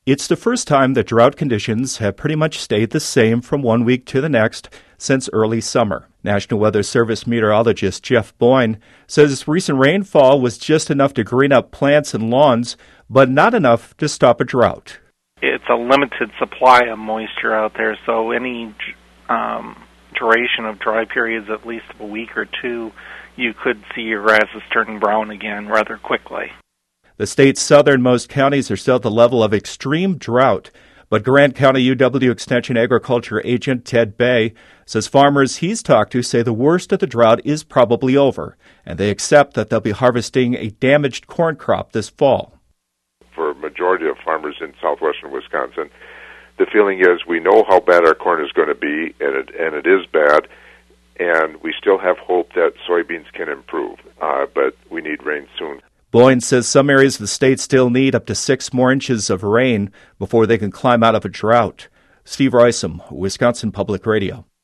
It's the first time that drought conditions have pretty much stayed the same from one week to the next since early summer. National Weather Service meteorologist Jeff Boyne says recent rainfall was just enough to green up plants and lawns, but not enough to stop a drought. It's a limited supply of moisture out there, so any duration of dry periods, at least a week or two, you could see your grasses turning brown again rather quickly. The state's southernmost counties are still at the level of extreme drought, but Grant County UW Extension Agriculture Agent Ted Bay says farmers he's talked to say the worst of the drought is probably over, and they accept that they'll be harvesting a damaged corn crop this fall. For a majority of farmers in southwestern Wisconsin, the feeling is we know how bad our corn is going to be, and it is bad, and we still have hope that soybeans can improve, but we need rain soon. Boyne says some areas of the state still need up to 6 more inches of rain before they can climb out of a drought. Steve Roysam, Wisconsin Public Radio.